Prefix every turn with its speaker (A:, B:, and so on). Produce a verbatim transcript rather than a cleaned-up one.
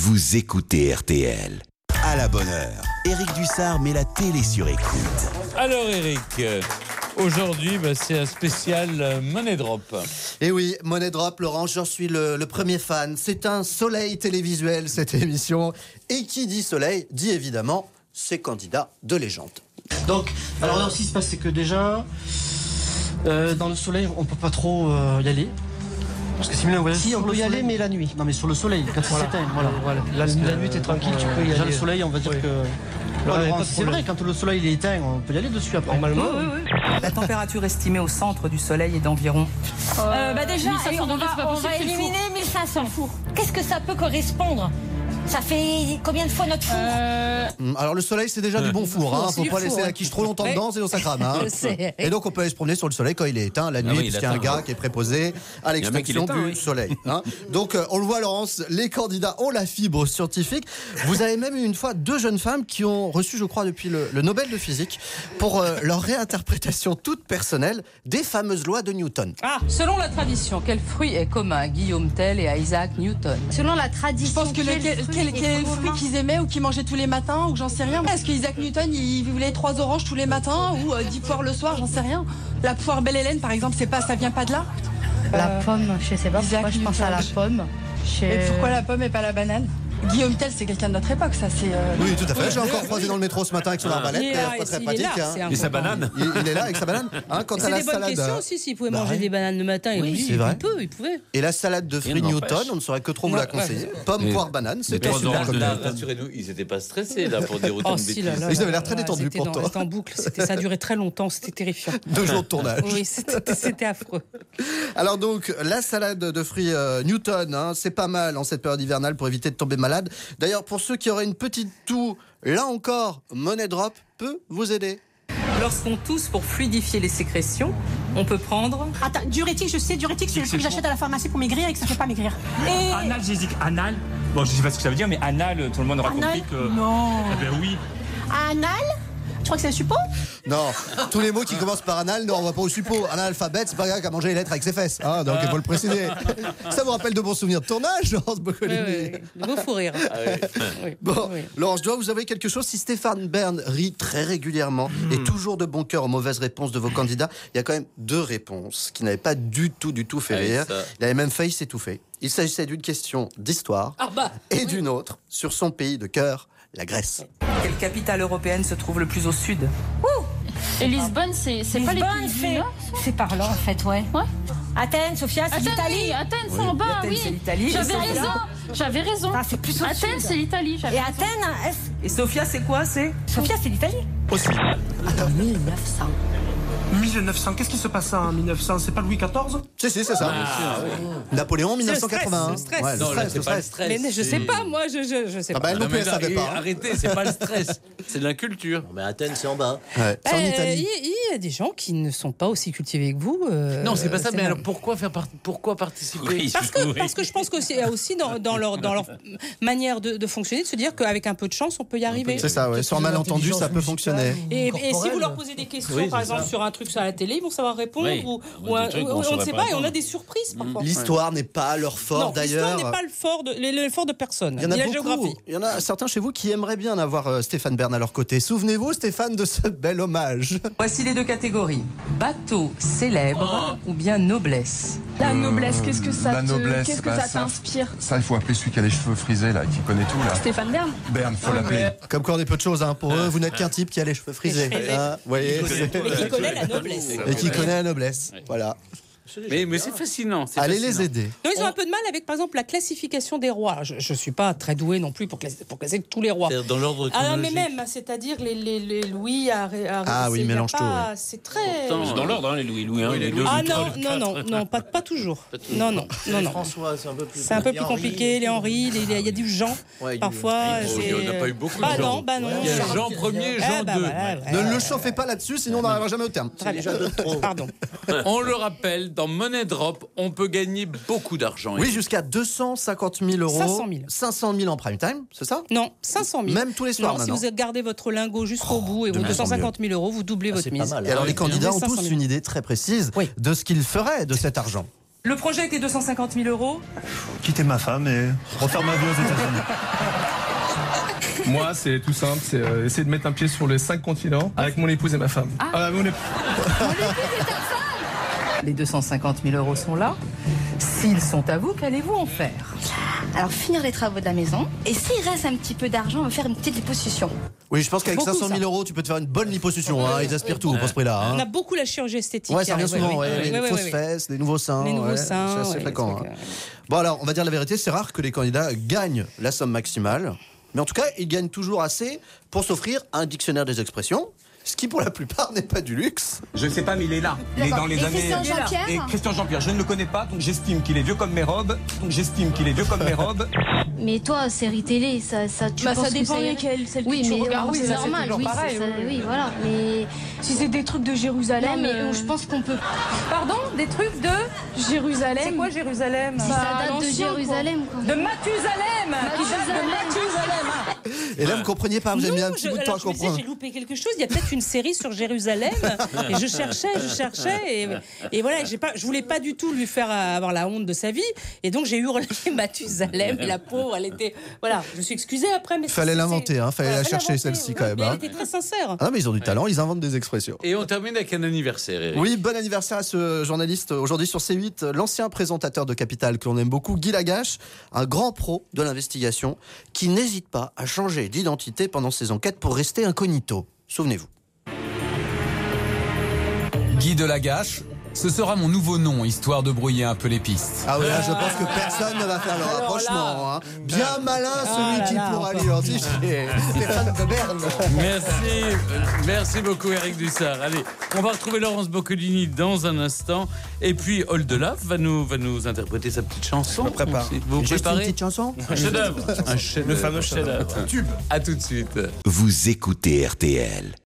A: vous écoutez R T L. À la bonne heure, Éric Dussard met la télé sur écoute.
B: Alors Éric, aujourd'hui bah, c'est un spécial euh, Money Drop.
C: Et oui, Money Drop, Laurent, j'en suis le, le premier fan. C'est un soleil télévisuel cette émission. Et qui dit soleil, dit évidemment ses candidats de légende.
D: Donc, alors là, ce qui se passe, c'est que déjà, euh, dans le soleil, on peut pas trop euh, y aller. Parce que si, ouais,
E: si on peut y soleil, aller, mais la nuit.
D: Non, mais sur le soleil, quand voilà. il s'éteint. Voilà.
E: voilà. La, la nuit, t'es tranquille, euh, tu peux y
D: déjà
E: aller.
D: Le soleil, on va dire oui. que.
E: Ouais,
D: ouais, c'est vrai, quand le soleil il est éteint, on peut y aller dessus après.
E: Normalement.
F: Oui, oui, oui. La température estimée au centre du soleil est d'environ.
G: Euh, bah déjà,
H: mille cinq cents
G: on va,
H: degrés, c'est pas
G: on
H: possible,
G: va
H: c'est
G: éliminer mille cinq cents. Qu'est-ce que ça peut correspondre ? Ça fait combien de fois notre four ?
H: euh...
C: Alors le soleil c'est déjà du bon four, hein. Faut pas laisser la quiche trop longtemps dedans, sinon ça crame. Hein. Et donc on peut aller se promener sur le soleil quand il est éteint la nuit, ah oui, puisqu'il y a un gars qui est préposé à l'extinction du oui. soleil. Hein. Donc euh, on le voit Laurence, les candidats ont la fibre scientifique. Vous avez même eu une fois deux jeunes femmes qui ont reçu, je crois, depuis le, le Nobel de physique pour euh, leur réinterprétation toute personnelle des fameuses lois de Newton.
F: Ah, selon la tradition, quel fruit est commun à Guillaume Tell et à Isaac Newton ?
H: Selon la tradition,
I: je pense que quel, le, quel, quel fruit qu'ils aimaient ou qu'ils mangeaient tous les matins ou j'en sais rien. Est-ce qu'Isaac Newton il voulait trois oranges tous les matins ou euh, dix poires le soir, j'en sais rien. La poire Belle Hélène par exemple, c'est pas, ça vient pas de là.
H: La euh, pomme, je sais pas pourquoi je pense à la pomme.
I: Je... Et pourquoi la pomme et pas la banane ? Guillaume Tell, c'est quelqu'un de notre époque, ça c'est. Euh...
C: Oui, tout à fait. J'ai encore croisé dans le métro ce matin avec son ah. arbalète, d'ailleurs pas très pratique.
B: Là,
C: hein.
B: Et sa banane.
C: Il, il est là avec sa banane. Hein,
J: c'est des bonnes questions aussi. S'il pouvait bah manger ouais. des bananes le matin,
C: oui,
J: il, il peut, il pouvait.
C: Et la salade de fruits Newton, on ne saurait que trop vous la conseiller. Pomme, poire, banane, c'est
B: pas super comme ça. Rassurez-nous, ils n'étaient pas stressés là pour dire autant de bêtises.
C: Ils avaient l'air très détendus pourtant.
J: C'était en boucle. Ça a duré très longtemps. C'était terrifiant.
C: Deux jours de tournage.
J: Oui, c'était affreux.
C: Alors donc la salade de fruits Newton, c'est pas mal en cette période hivernale pour éviter de tomber malade. D'ailleurs. Pour ceux qui auraient une petite toux, là encore, Money Drop peut vous aider.
F: Lorsqu'on tousse pour fluidifier les sécrétions, on peut prendre...
G: Attends, diurétique, je sais, diurétique, c'est le truc que j'achète à la pharmacie pour maigrir et que ça ne fait pas maigrir.
K: Et... Analgésique, anal. Bon, je ne sais pas ce que ça veut dire, mais anal, tout le monde aura
G: anal,
K: compris que...
G: Non.
K: Eh ben oui.
G: Anal ? Tu crois que c'est un suppôt ?
C: Non, tous les mots qui commencent par anal, non, on va pas au suppôt. Un alphabet, c'est pas grave qu'à manger les lettres avec ses fesses. Hein, donc il faut le préciser. Ça vous rappelle de bons souvenirs de tournage, Laurence Boccolini ?
J: Oui, oui, de beaux fous rires. Ah, oui.
C: Oui. Bon, oui. Laurence, je dois vous avouer quelque chose. Si Stéphane Bern rit très régulièrement mmh. et toujours de bon cœur aux mauvaises réponses de vos candidats, il y a quand même deux réponses qui n'avaient pas du tout, du tout fait rire. Ah, il avait même failli s'étouffer. Il s'agissait d'une question d'histoire
J: ah bah,
C: et
J: oui.
C: d'une autre sur son pays de cœur, la Grèce.
F: Quelle capitale européenne se trouve le plus au sud ?
H: Ouh.
G: Et Lisbonne, c'est, c'est pas les pays c'est, c'est par là, en fait, ouais. ouais. Athènes, Sofia, c'est
H: Athènes,
G: l'Italie.
H: Oui, Athènes, c'est oui. en bas,
F: Athènes,
H: oui.
F: c'est l'Italie.
H: J'avais raison, j'avais raison.
G: Ah, c'est plus au
H: Athènes,
G: sud.
H: c'est l'Italie.
G: Et raison. Athènes, est-ce...
F: Et Sofia, c'est quoi, c'est
G: Sofia, c'est l'Italie.
C: Aussi.
G: Attends, mille neuf cents.
D: mille neuf cents, qu'est-ce qui se passe en mille neuf cents ? C'est pas Louis quatorze ?
C: Si, si, c'est ça. Ah, oui. Napoléon, mille neuf cent quatre-vingt-un.
J: Le stress,
C: ouais, le
J: non,
C: stress,
B: là, c'est
C: le
B: pas
C: stress.
B: le stress.
J: Mais je sais pas, moi, je, je, je sais
C: ah
J: pas.
C: bah, elle non plus, elle savait pas.
B: Arrêtez, c'est pas le stress, c'est de la culture.
L: Non, mais Athènes, c'est en bas.
C: Ouais, c'est
J: euh,
C: en Italie.
J: Il y, y a des gens qui ne sont pas aussi cultivés que vous. Euh,
B: non, c'est pas ça,
J: c'est
B: mais
J: mal.
B: alors pourquoi faire part... pourquoi participer
J: oui, parce, que, oui. parce que je pense que c'est aussi dans, dans, leur, dans leur manière de, de fonctionner, de se dire qu'avec un peu de chance, on peut y arriver.
C: C'est ça, ouais. Sur un malentendu, ça peut fonctionner.
J: Et, et si vous leur posez des questions, oui, par exemple, ça. sur un truc sur la télé, ils vont savoir répondre. Oui. Ou, ou un, trucs, on, on ne sait pas, et on a des surprises parfois.
C: L'histoire n'est pas leur fort
J: non,
C: d'ailleurs.
J: L'histoire n'est pas le fort de, le fort de personne.
C: Il y en a
J: ni
C: beaucoup.
J: La géographie.
C: Il y en a certains chez vous qui aimeraient bien avoir euh, Stéphane Bern à leur côté. Souvenez-vous, Stéphane, de ce bel hommage.
F: Voici les deux catégories. Bateau célèbre oh. ou bien noblesse.
I: La noblesse, qu'est-ce que ça,
M: la
I: te...
M: noblesse,
I: qu'est-ce que
M: bah,
I: ça
M: ça,
I: t'inspire ?
M: Ça, il faut appeler celui qui a les cheveux frisés, là, qui connaît tout, là.
I: Stéphane Bern.
M: Bern, faut ah, l'appeler.
C: Mais... Comme quoi on est peu de choses, hein. Pour eux, vous n'êtes qu'un type qui a les cheveux frisés. Hein, vous voyez,
J: et qui connaît la noblesse.
C: Et qui connaît la noblesse. Voilà.
B: Mais, mais c'est fascinant. C'est
C: Allez
B: fascinant.
C: les aider.
J: Donc, ils ont un peu de mal avec, par exemple, la classification des rois. Je ne suis pas très douée non plus pour classer, pour classer tous les rois.
B: C'est dans l'ordre
J: ah, mais même, c'est-à-dire les, les, les Louis à, à
C: Ah oui, mélange tout.
J: Ouais. C'est très.
B: Pourtant, c'est dans l'ordre, hein, les Louis. Louis, hein,
J: oui, les Louis. Ah non, non, non, non, pas, pas toujours. Pas toujours. Non, non, non, non.
L: François, c'est un peu plus.
J: C'est un peu plus compliqué. Les Henri, il y a du Jean. Ouais, parfois.
B: Il n'y en a pas eu beaucoup.
J: Bah non, bah non.
B: Il y a Jean premier, Jean deux.
C: Ne le chauffez pas là-dessus, sinon on n'arrivera jamais au terme.
J: Très bien. Pardon.
B: On le rappelle, dans Money Drop, on peut gagner beaucoup d'argent.
C: Oui, jusqu'à deux cent cinquante mille euros.
J: cinq cent mille.
C: cinq cent mille en prime time, c'est ça ?
J: Non, cinq cent mille.
C: Même tous les soirs
J: non,
C: maintenant.
J: Si vous gardez votre lingot jusqu'au oh, bout et vos deux cent cinquante mille euros, vous doublez
L: ah,
J: votre mise.
L: Mal,
C: et alors les candidats ont tous une idée très précise oui. de ce qu'ils feraient de cet argent.
F: Le projet était deux cent cinquante mille euros.
M: Quitter ma femme et refaire ma vie aux États-Unis.
N: Moi, c'est tout simple, c'est euh, essayer de mettre un pied sur les cinq continents avec mon épouse et ma femme.
F: Ah.
N: Ah, mon épouse.
F: Les deux cent cinquante mille euros sont là. S'ils sont à vous, qu'allez-vous en faire?
H: Alors, finir les travaux de la maison. Et s'il reste un petit peu d'argent, on va faire une petite liposuction.
C: Oui, je pense qu'avec
J: Beaucoup,
C: cinq cent mille
J: ça.
C: euros, tu peux te faire une bonne liposuction. Hein, ils aspirent tout pour ce prix-là.
J: On
C: Hein.
J: a beaucoup la chirurgie esthétique.
C: Ouais, ça revient
J: Ouais,
C: souvent.
J: ouais,
C: Ouais,
J: ouais,
C: les
J: ouais,
C: fausses
J: ouais, ouais.
C: fesses, les nouveaux seins.
J: Les nouveaux
C: ouais,
J: seins,
C: c'est assez
J: ouais,
C: fréquent.
J: c'est
C: hein.
J: vrai que-
C: Bon, alors, on va dire la vérité, c'est rare que les candidats gagnent la somme maximale. Mais en tout cas, ils gagnent toujours assez pour s'offrir un dictionnaire des expressions. Ce qui, pour la plupart, n'est pas du luxe.
O: Je ne sais pas, mais il est là. Il est dans les
H: Et
O: années.
H: Christian Jean-Pierre
O: Et Christian Jean-Pierre, je ne le connais pas, donc j'estime qu'il est vieux comme mes robes. Donc j'estime qu'il est vieux comme mes robes.
H: Mais toi, série télé, ça, ça tu
I: Bah,
H: penses
I: ça
H: que
I: dépend
H: ça irait
I: lesquelles, celles
H: oui,
I: que tu
H: mais
I: regardes,
H: oui,
I: ça,
H: c'est
I: c'est
H: normal.
I: toujours
H: Oui,
I: pareil,
H: c'est ça,
I: oui.
H: oui, voilà. Mais
I: Si c'est des trucs de Jérusalem.
H: non, mais
I: euh,
H: je pense qu'on peut.
J: Pardon, des trucs de
I: Jérusalem.
J: C'est quoi Jérusalem?
H: Si
I: Bah,
H: ça date de
I: l'ancien, quoi.
H: Jérusalem, quoi.
J: De Mathusalem, qui date de Mathusalem.
C: Et là, vous compreniez pas, vous avez mis un
J: Non,
C: petit
J: je-
C: bout de temps à
J: alors, je me disais,
C: comprendre.
J: j'ai loupé quelque chose. Il y a peut-être une série sur Jérusalem. Et je cherchais, je cherchais. Et, et voilà, j'ai pas, je voulais pas du tout lui faire avoir la honte de sa vie. Et donc, j'ai hurlé Mathusalem. Et la pauvre, elle était. Voilà, je me suis excusée après. Mais
C: Fallait
J: c'est-
C: l'inventer, hein, fallait
J: voilà,
C: la chercher,
J: l'inventer,
C: celle-ci,
J: oui,
C: quand même,
J: mais
C: hein.
J: Elle était très sincère.
C: Ah, mais ils ont du talent, ils inventent des expressions.
B: Et on termine avec un anniversaire, Eric.
C: Oui, bon anniversaire à ce journaliste aujourd'hui sur C huit, l'ancien présentateur de Capital que l'on aime beaucoup, Guy Lagache, un grand pro de l'investigation qui n'hésite pas à changer d'identité pendant ses enquêtes pour rester incognito. Souvenez-vous.
P: Guy de Lagache, ce sera mon nouveau nom, histoire de brouiller un peu les pistes.
C: Ah oui, là, je pense que personne ne va faire le rapprochement. Hein. Bien malin celui
J: là
C: qui
J: là,
C: pourra
J: encore.
C: l'identifier. Stéphane de Berne.
B: Merci, euh, merci beaucoup Eric Dussard. Allez, on va retrouver Laurence Boccolini dans un instant. Et puis Oldelaf va nous, va nous interpréter sa petite chanson.
C: Je me prépare.
B: Vous vous
C: Juste une
B: préparez
C: petite chanson.
B: Un chef-d'œuvre. Un chef-d'œuvre.
N: Le fameux chef-d'œuvre.
B: Un tube. À tout de suite.
A: Vous écoutez R T L.